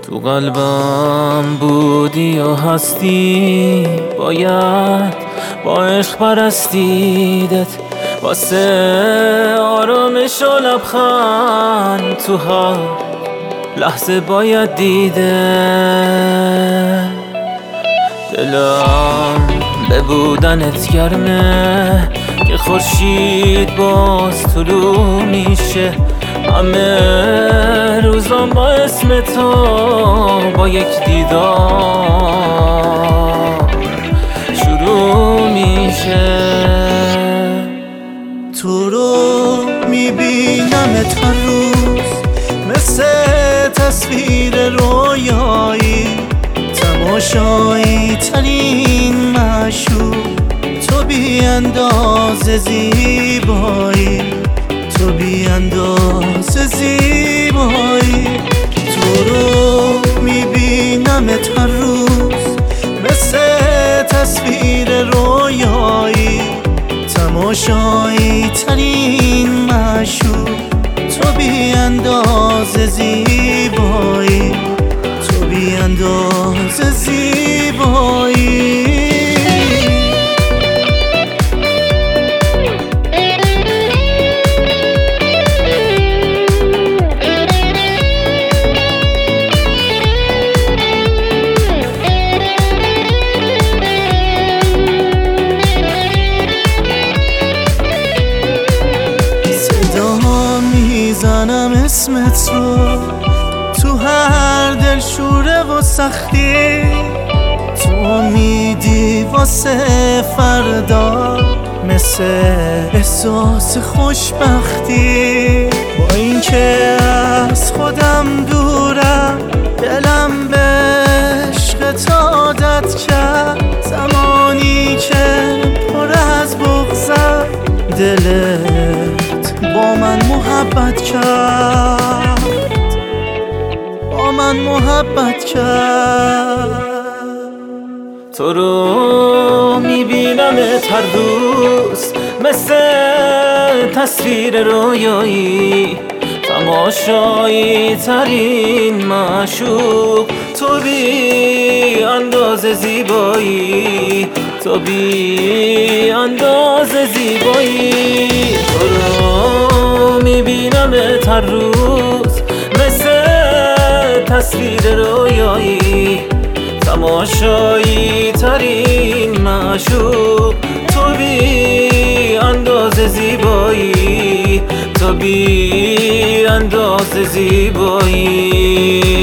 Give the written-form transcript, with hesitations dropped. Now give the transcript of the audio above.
تو قلبم بودی و هستی، باید با عشق پرستیدت، واسه آرامش و لبخند تو هر لحظه باید دیده. دلم به بودنت گرمه که خورشید باز طلوع میشه، همه روزام با اسم تو با یک دیدار شروع میشه. تو رو میبینمت هر روز مثل تصویر رویایی، تماشایی ترین معشوق، تو بی اندازه زیبایی، تو بی اندازه زیبایی. تو رو میبینمت هر روز مثل تصویر رویایی، تماشایی ترین معشوق، تو بی اندازه زیبایی، تو بی اندازه زیبایی. میزنم اسمت رو تو هر دلشوره و سختی، تو امیدی واسه فردا مثل احساس خوشبختی. با اینکه از خودم دورم دلم به عشقت عادت کرد، زمانی که پر از بغضم دلت با من محبت کرد، با من محبت کرد. تو رو میبینمت هر روز مثل تصویر رویایی، تماشایی ترین معشوق، تو بی اندازه زیبایی، تو بی اندازه زیبایی. تو رو میبینمت هر روز مثل تصویر رویایی، تماشایی ترین معشوق، تو بی اندازه زیبایی، تو بی اندازه زیبایی.